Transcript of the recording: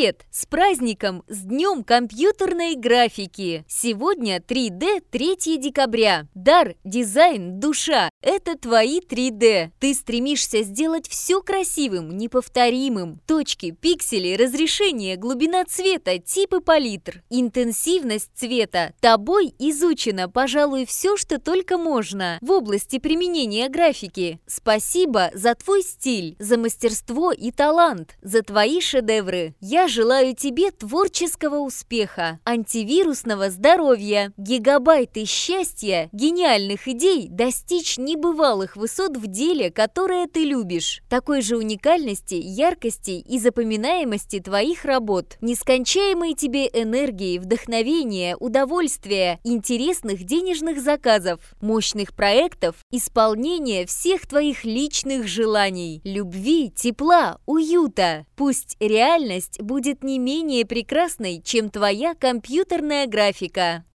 Привет! С праздником! С Днем компьютерной графики! Сегодня 3D 3 декабря. Дар, дизайн, душа – это твои 3D. Ты стремишься сделать все красивым, неповторимым. Точки, пиксели, разрешение, глубина цвета, типы палитр, интенсивность цвета. Тобой изучено, пожалуй, все, что только можно в области применения графики. Спасибо за твой стиль, за мастерство и талант, за твои шедевры. Я желаю тебе творческого успеха, антивирусного здоровья, гигабайты счастья, гениальных идей достичь небывалых высот в деле, которое ты любишь, такой же уникальности, яркости и запоминаемости твоих работ, нескончаемой тебе энергии, вдохновения, удовольствия, интересных денежных заказов, мощных проектов, исполнения всех твоих личных желаний, любви, тепла, уюта. Пусть реальность будет не менее прекрасной, чем твоя компьютерная графика.